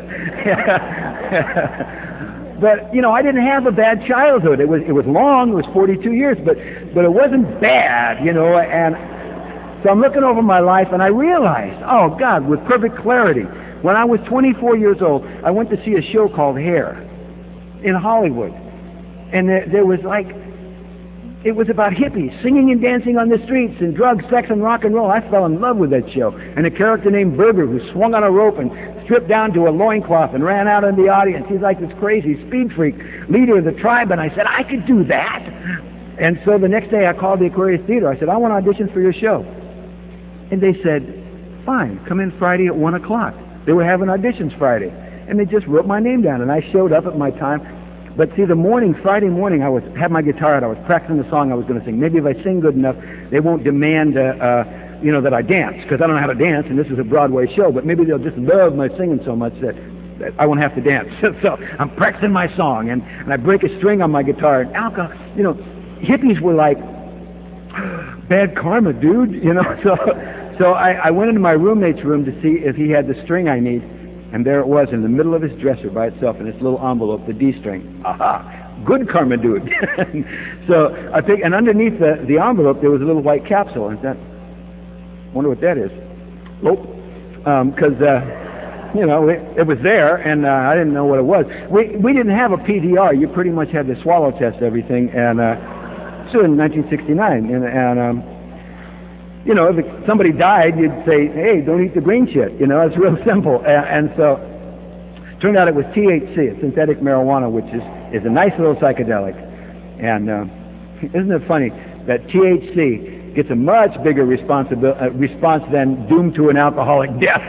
But I didn't have a bad childhood. It was long. It was 42 years, but it wasn't bad, And so I'm looking over my life, and I realized, oh God, with perfect clarity, when I was 24 years old, I went to see a show called Hair in Hollywood, and there was it was about hippies singing and dancing on the streets and drugs, sex, and rock and roll. I fell in love with that show. And a character named Berger who swung on a rope and stripped down to a loincloth and ran out in the audience. He's like this crazy speed freak, leader of the tribe. And I said, I could do that. And so the next day I called the Aquarius Theater. I said, I want to audition for your show. And they said, fine, come in Friday at 1 o'clock. They were having auditions Friday. And they just wrote my name down. And I showed up at my time. But see, Friday morning, I had my guitar out. I was practicing the song I was going to sing. Maybe if I sing good enough, they won't demand, that I dance, because I don't know how to dance, and this is a Broadway show. But maybe they'll just love my singing so much that I won't have to dance. So I'm practicing my song, and I break a string on my guitar. And alcohol, hippies were like, bad karma, dude. So I went into my roommate's room to see if he had the string I need. And there it was in the middle of his dresser by itself in this little envelope, the D string. Aha! Good karma, dude. So I picked, and underneath the envelope there was a little white capsule. And I wonder what that is. Nope. Because, it was there, and I didn't know what it was. We didn't have a PDR. You pretty much had to swallow test everything. And so in 1969, if somebody died, you'd say, hey, don't eat the green shit. It's real simple. And so it turned out it was THC, synthetic marijuana, which is a nice little psychedelic. And isn't it funny that THC gets a much bigger response than doomed to an alcoholic death?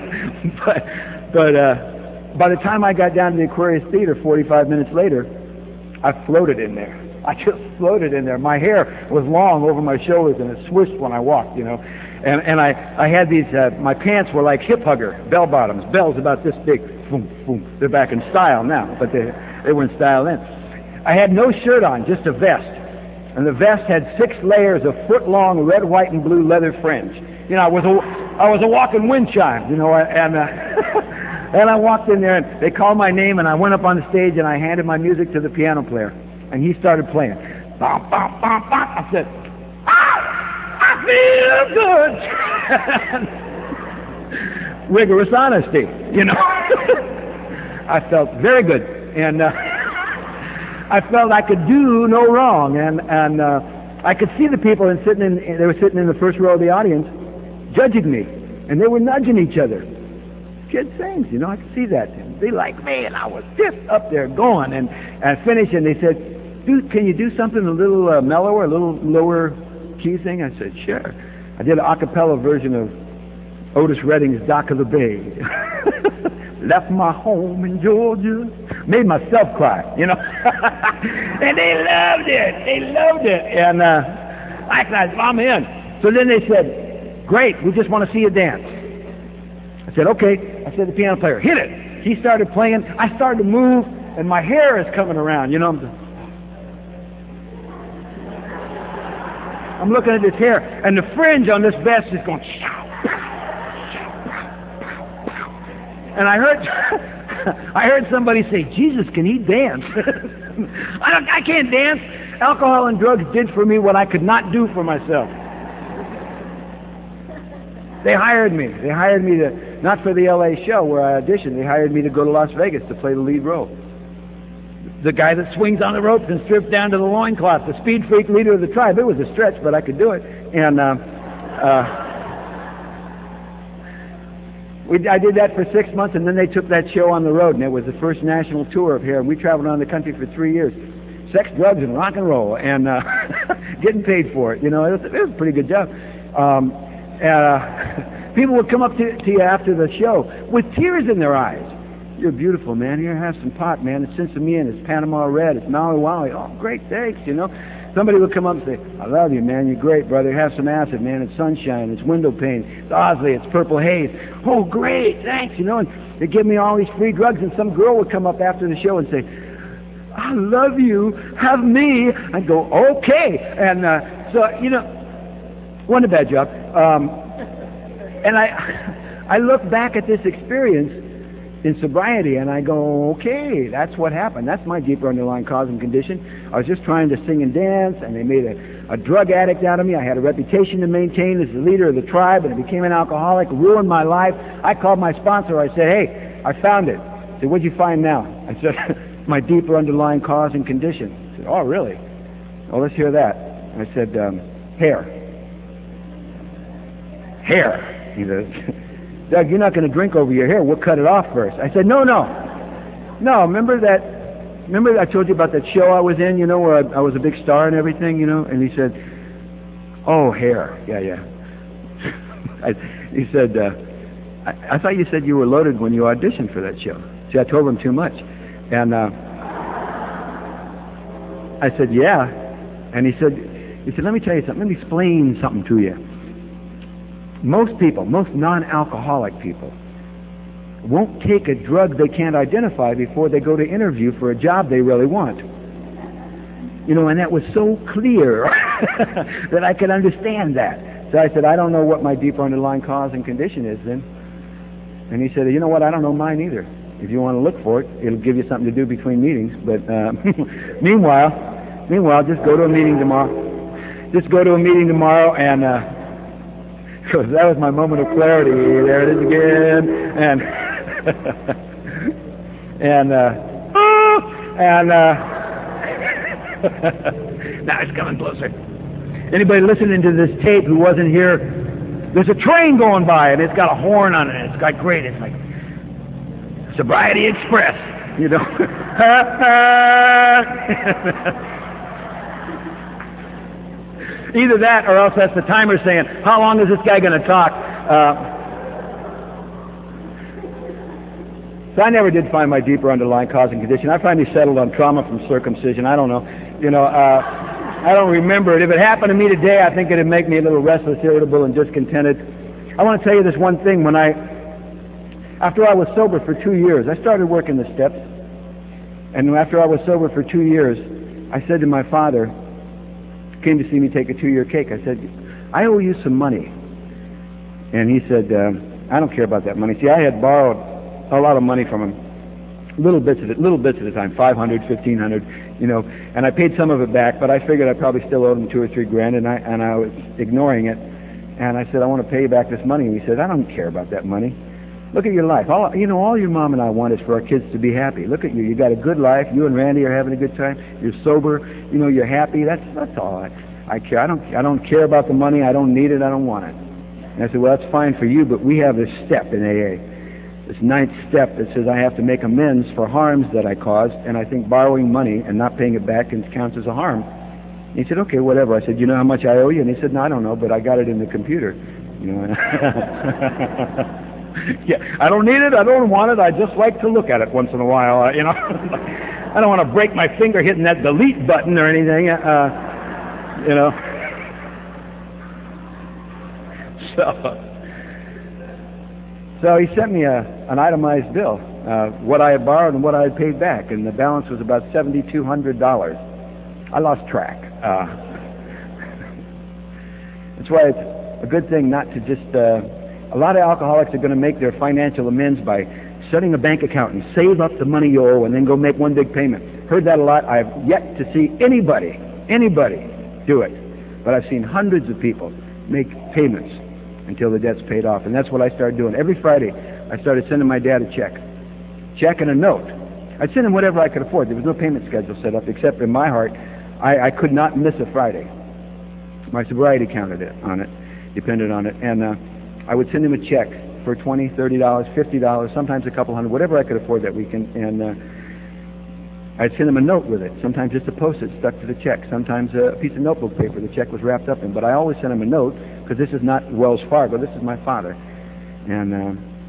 but by the time I got down to the Aquarius Theater 45 minutes later, I floated in there. I just floated in there. My hair was long over my shoulders, and it swished when I walked, And I had these, my pants were like hip hugger, bell bottoms, bells about this big. Boom, boom. They're back in style now, but they were in style then. I had no shirt on, just a vest. And the vest had 6 layers of foot-long red, white, and blue leather fringe. I was a walking wind chime, and I walked in there, and they called my name, and I went up on the stage, and I handed my music to the piano player. And he started playing. Bum, bum, bum, bum. I said, I feel good. Rigorous honesty, I felt very good. And I felt I could do no wrong. And I could see the people they were sitting in the first row of the audience judging me. And they were nudging each other. Kid things, I could see that. They liked me, and I was just up there going. And I finished, and they said, dude, can you do something a little mellower, a little lower key thing? I said, sure. I did an a cappella version of Otis Redding's Dock of the Bay. Left my home in Georgia. Made myself cry, And they loved it. They loved it. And I said, I'm in. So then they said, great, we just want to see you dance. I said, okay. I said to the piano player, hit it. He started playing. I started to move, and my hair is coming around, I'm looking at his hair, and the fringe on this vest is going, and I heard somebody say, Jesus, can he dance? I can't dance. Alcohol and drugs did for me what I could not do for myself. They hired me. They hired me to, not for the LA show where I auditioned, they hired me to go to Las Vegas to play the lead role. The guy that swings on the ropes and strips down to the loincloth, the speed freak leader of the tribe. It was a stretch, but I could do it. And I did that for 6 months, and then they took that show on the road, and it was the first national tour of Hair. And we traveled around the country for 3 years. Sex, drugs, and rock and roll, and getting paid for it. It was a pretty good job. People would come up to you after the show with tears in their eyes. You're beautiful, man. Here, have some pot, man. It's Sinsemilla, it's Panama Red, it's Maui Wowie. Oh, great, thanks, Somebody would come up and say, I love you, man. You're great, brother. Have some acid, man. It's sunshine. It's window pane. It's Osley. It's Purple Haze. Oh, great. Thanks. And they give me all these free drugs, and some girl would come up after the show and say, I love you. Have me. I'd go, okay. And wasn't a bad job. And I look back at this experience in sobriety, and I go, okay, that's what happened. That's my deeper underlying cause and condition. I was just trying to sing and dance, and they made a drug addict out of me. I had a reputation to maintain as the leader of the tribe, and I became an alcoholic, ruined my life. I called my sponsor. I said, hey, I found it. I said, what'd you find now? I said, my deeper underlying cause and condition. He said, oh, really? Well, let's hear that. I said, hair. Hair. He said, Doug, you're not going to drink over your hair. We'll cut it off first. I said, no. Remember I told you about that show I was in, where I was a big star and everything, And he said, oh, hair. Yeah. He said, I thought you said you were loaded when you auditioned for that show. See, I told him too much. And I said, yeah. And he said, let me tell you something. Let me explain something to you. Most people, most non-alcoholic people, won't take a drug they can't identify before they go to interview for a job they really want. And that was so clear that I could understand that. So I said, I don't know what my deeper underlying cause and condition is then. And he said, you know what, I don't know mine either. If you want to look for it, it'll give you something to do between meetings. But meanwhile, just go to a meeting tomorrow. And because that was my moment of clarity. There it is again. Now it's coming closer. Anybody listening to this tape who wasn't here, there's a train going by and it's got a horn on it. And it's got great. It's like Sobriety Express, Either that or else that's the timer saying, how long is this guy going to talk? So I never did find my deeper underlying cause and condition. I finally settled on trauma from circumcision. I don't know. I don't remember it. If it happened to me today, I think it'd make me a little restless, irritable, and discontented. I want to tell you this one thing. After I was sober for 2 years, I started working the steps. And after I was sober for 2 years, I said to my father, came to see me take a 2-year cake. I said, I owe you some money. And he said, I don't care about that money. See, I had borrowed a lot of money from him, little bits at a time, $500, $1,500, and I paid some of it back, but I figured I probably still owed him $2 or $3 grand, and I was ignoring it. And I said, I want to pay you back this money. And he said, I don't care about that money. Look at your life. All your mom and I want is for our kids to be happy. Look at you. You got a good life. You and Randy are having a good time. You're sober. You're happy. That's all I care. I don't care about the money. I don't need it. I don't want it. And I said, well, that's fine for you, but we have this step in AA, this 9th step that says I have to make amends for harms that I caused, and I think borrowing money and not paying it back counts as a harm. And he said, okay, whatever. I said, you know how much I owe you? And he said, no, I don't know, but I got it in the computer. Yeah, I don't need it. I don't want it. I just like to look at it once in a while. I don't want to break my finger hitting that delete button or anything. So he sent me an itemized bill, what I had borrowed and what I had paid back, and the balance was about $7,200. I lost track. That's why it's a good thing not to just... a lot of alcoholics are going to make their financial amends by setting a bank account and save up the money you owe and then go make one big payment. Heard that a lot. I've yet to see anybody do it. But I've seen hundreds of people make payments until the debt's paid off. And that's what I started doing. Every Friday, I started sending my dad a check and a note. I'd send him whatever I could afford. There was no payment schedule set up, except in my heart, I could not miss a Friday. My sobriety depended on it. And I would send him a check for $20, $30, $50, sometimes a couple hundred, whatever I could afford that weekend. And I'd send him a note with it, sometimes just a Post-it stuck to the check, sometimes a piece of notebook paper the check was wrapped up in. But I always sent him a note, because this is not Wells Fargo, this is my father. And,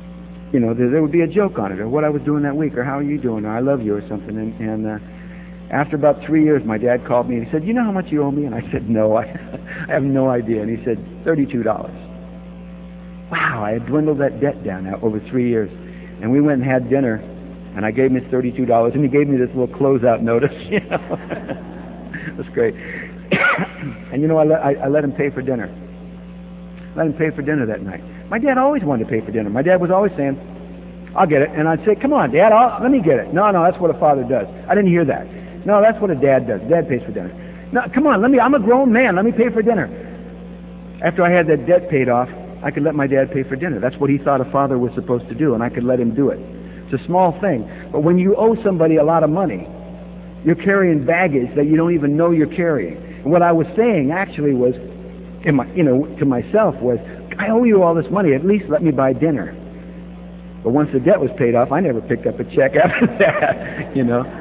there would be a joke on it, or what I was doing that week, or how are you doing, or I love you, or something. After about 3 years, my dad called me and he said, "You know how much you owe me?" And I said, "No, I have no idea." And he said, $32. Wow, I had dwindled that debt down now over 3 years. And we went and had dinner, and I gave him his $32, and he gave me this little closeout notice, you know. That's great. And you know, I let him pay for dinner. Let him pay for dinner that night. My dad always wanted to pay for dinner. My dad was always saying, "I'll get it." And I'd say, "Come on, Dad, let me get it." No, that's what a father does. I didn't hear that. No, that's what a dad does. Dad pays for dinner. No, come on, I'm a grown man. Let me pay for dinner. After I had that debt paid off, I could let my dad pay for dinner. That's what he thought a father was supposed to do, and I could let him do it. It's a small thing. But when you owe somebody a lot of money, you're carrying baggage that you don't even know you're carrying. And what I was saying actually was, to myself was, I owe you all this money. At least let me buy dinner. But once the debt was paid off, I never picked up a check after that, you know.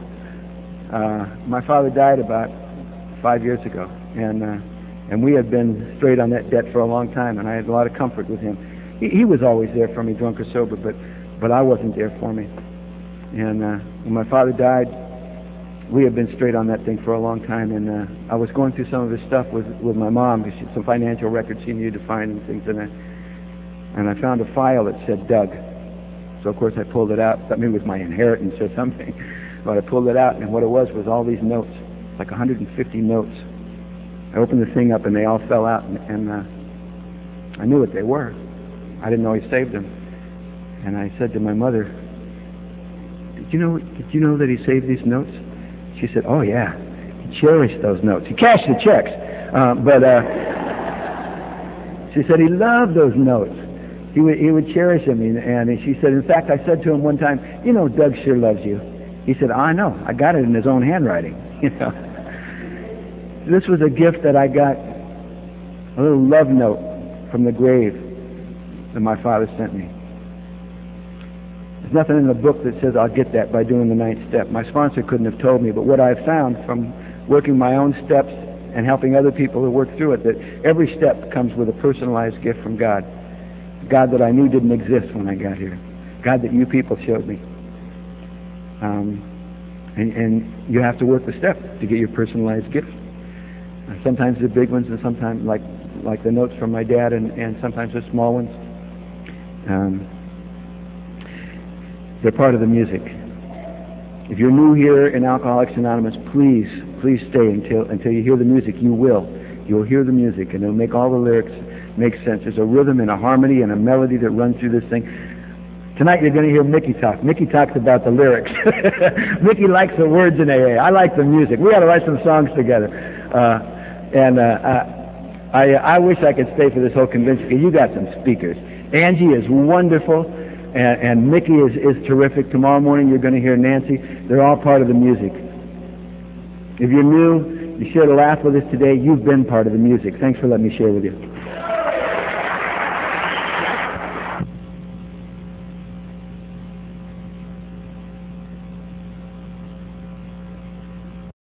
My father died about 5 years ago, and we had been straight on that debt for a long time, and I had a lot of comfort with him. He was always there for me, drunk or sober, but I wasn't there for me. And when my father died, we had been straight on that thing for a long time, and I was going through some of his stuff with my mom, some financial records she needed to find and things, and I found a file that said Doug. So of course I pulled it out. I mean, it was my inheritance or something. But I pulled it out, and what it was all these notes, like 150 notes. I opened the thing up, and they all fell out, and I knew what they were. I didn't know he saved them. And I said to my mother, Did you know that he saved these notes? She said, "Oh yeah, he cherished those notes. He cashed the checks, but she said he loved those notes. He would cherish them." And she said, in fact, I said to him one time, "You know, Doug sure loves you." He said, "I know. I got it in his own handwriting." You know, this was a gift that I got, a little love note from the grave that my father sent me. There's nothing in the book that says I'll get that by doing the 9th step. My sponsor couldn't have told me, but what I've found from working my own steps and helping other people who work through it, that every step comes with a personalized gift from God. God that I knew didn't exist when I got here. God that you people showed me. And you have to work the steps to get your personalized gift. Sometimes they're big ones, and sometimes like the notes from my dad, and sometimes they're small ones. They're part of the music. If you're new here in Alcoholics Anonymous, please stay until you hear the music. You'll hear the music, and it'll make all the lyrics make sense. There's a rhythm and a harmony and a melody that runs through this thing. Tonight you're going to hear Mickey talk. Mickey talks about the lyrics. Mickey likes the words in AA. I like the music. We ought to write some songs together. I wish I could stay for this whole convention, because you got some speakers. Angie is wonderful. And Mickey is terrific. Tomorrow morning you're going to hear Nancy. They're all part of the music. If you're new, you shared a laugh with us today. You've been part of the music. Thanks for letting me share with you.